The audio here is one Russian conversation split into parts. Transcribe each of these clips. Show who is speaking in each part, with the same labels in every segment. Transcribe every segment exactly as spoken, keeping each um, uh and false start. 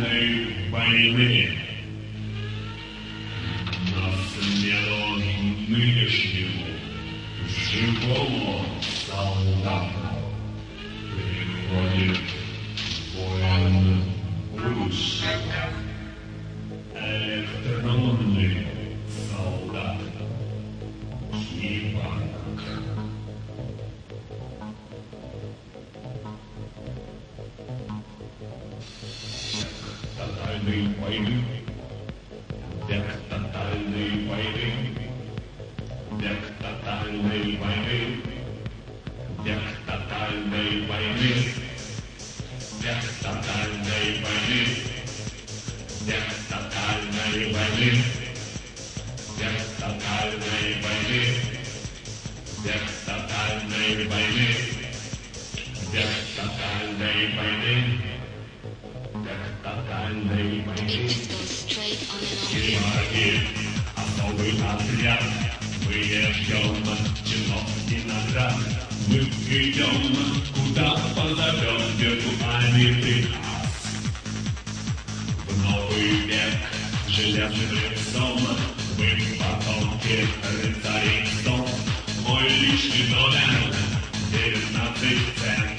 Speaker 1: тотальной войны. На смену нынешнему живому солдату приходит воин будущего, электронный солдат, киборг. Тотальной войны, век тотальной войны, век тотальной войны, век тотальной войны, век тотальной войны, век тотальной войны, век тотальной войны, век тотальной войны, век тотальной войны. Тотальной войны. Киборги, особый отряд. Мы ждем чинов и наград. Мы идем, куда позовет виртуальный приказ. В новый век железным лицом мы потомки рыцарей сон. Мой личный номер девятнадцать цент.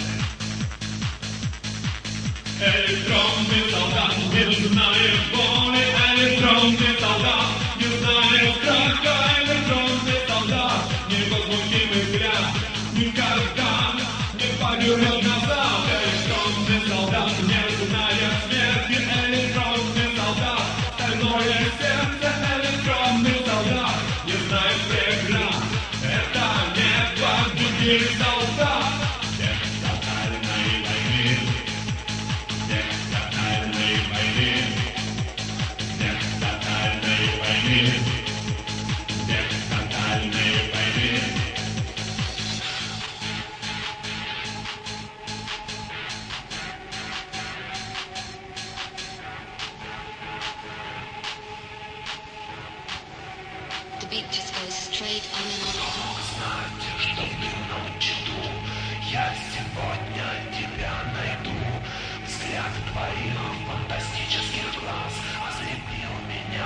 Speaker 1: Электронный солдат не знает боли, электронный солдат не знает страха, электронный солдат невозмутимый взгляд никогда не повернет назад. Электронный солдат не знает смерти, электронный солдат стальное сердце, электронный солдат не знает преград. Это не других солдат. Век тотальной войны. Век тотальной войны, век тотальной войны, век тотальной войны.
Speaker 2: The beat just goes straight on and on.
Speaker 3: Знаете, что в мирном чаду я сегодня тебя найду. Взгляд твоих фантастических глаз ослепил меня.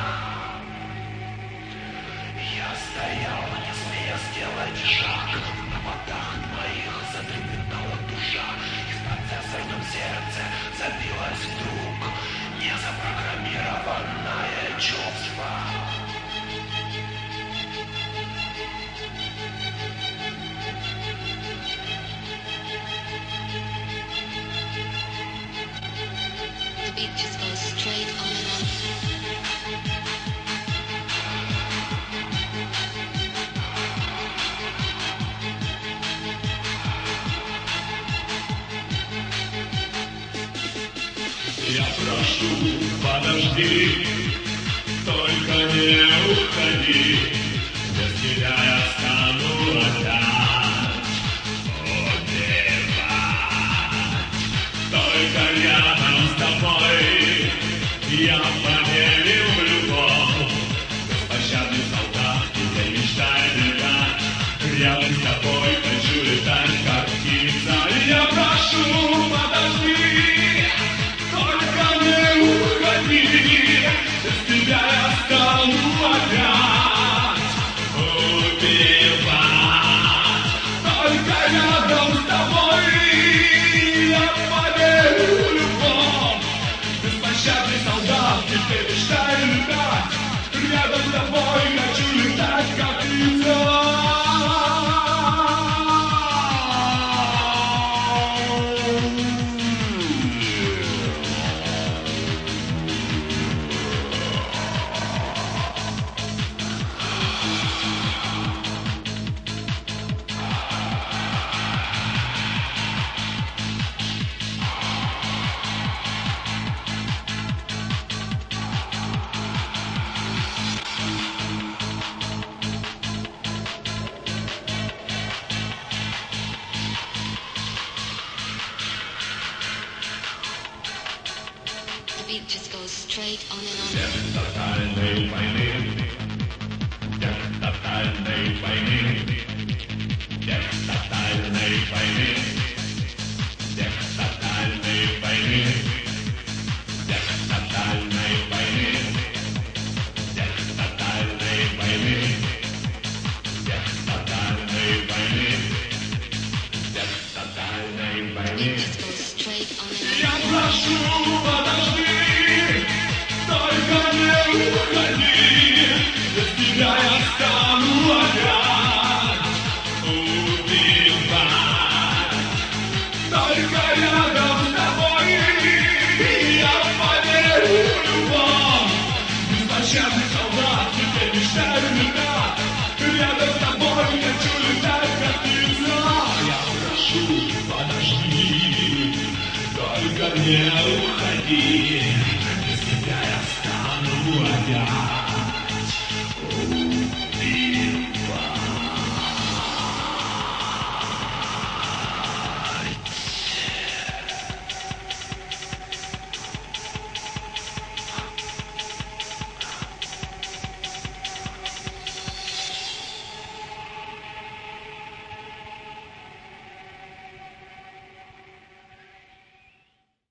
Speaker 3: Я стоял, не смея сделать шаг. На водах моих затрепетала душа. И в процессорном сердце забилось вдруг незапрограммированное чувство.
Speaker 2: The beat just goes straight on and on.
Speaker 1: Я прошу, подожди, только не уходи, без тебя я стану опять убивать. Только рядом с тобой я поверил в любовь. Беспощадный солдат, где мечтай бегать, рядом с тобой хочу летать, как птица. Я прошу, подожди, только не уходи, без тебя я стану опять убивать. Только рядом с тобой я поверю в любовь. Беспощадный солдат, теперь мечтай летать, рядом с тобой хочу летать, как птица.
Speaker 2: The beat just goes straight on and on.
Speaker 1: Век тотальной войны, век тотальной войны, век тотальной войны, век тотальной войны, век прошу, подожди, только не уходи, без тебя я стану опять убивать. Только рядом с тобой я поверю в любовь. Беспощадный солдат, теперь мечтаю летать. Рядом с тобой хочу летать, как птица. Я прошу, подожди, только не уходи, без тебя я стану опять